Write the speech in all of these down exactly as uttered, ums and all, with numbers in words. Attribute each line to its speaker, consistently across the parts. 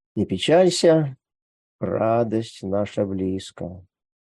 Speaker 1: Не печалься, радость наша близко.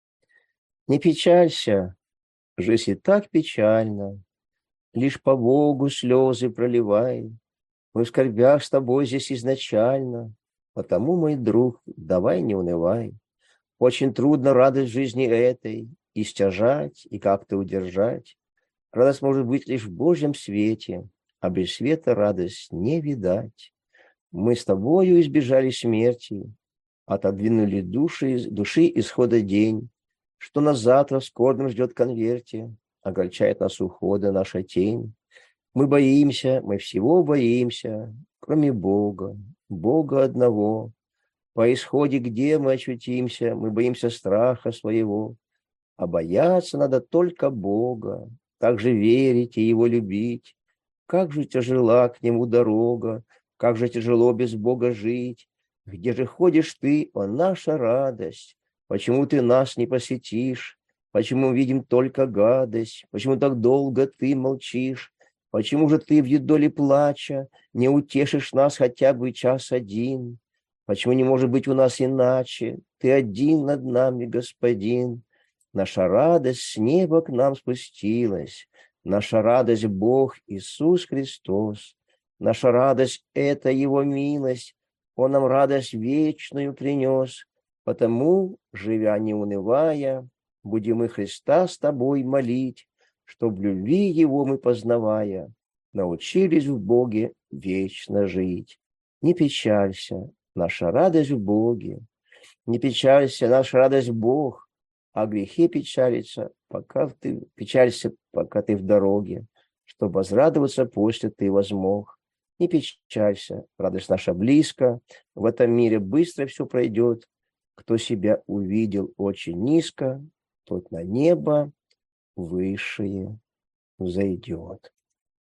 Speaker 1: Не печалься, жизнь и так печальна. Лишь по Богу слезы проливай. Мы в скорбях с тобой здесь изначально. Потому, мой друг, давай не унывай. Очень трудно радость жизни этой и стяжать, и как-то удержать. Радость может быть лишь в Божьем свете, а без света радость не видать. Мы с тобою избежали смерти, отодвинули души, души исхода день, что нас завтра в скорбном ждет конверте, огорчает нас ухода наша тень. Мы боимся, мы всего боимся, кроме Бога, Бога одного. По исходе, где мы очутимся, мы боимся страха своего, а бояться надо только Бога, также верить и Его любить. Как же тяжела к Нему дорога, как же тяжело без Бога жить. Где же ходишь ты, о наша радость? Почему ты нас не посетишь? Почему видим только гадость? Почему так долго ты молчишь? Почему же ты в юдоле плача не утешишь нас хотя бы час один? Почему не может быть у нас иначе? Ты один над нами, Господин. Наша радость с неба к нам спустилась. Наша радость Бог Иисус Христос. Наша радость – это Его милость. Он нам радость вечную принес. Потому, живя не унывая, будем мы Христа с тобой молить, чтоб в любви Его мы, познавая, научились в Боге вечно жить. Не печалься, наша радость в Боге. Не печалься, наша радость Бог. О грехе печалится, пока ты печалься, пока ты в дороге, чтобы возрадоваться после ты возмог. Не печалься, радость наша близко, в этом мире быстро все пройдет. Кто себя увидел очень низко, тот на небо высшее взойдет.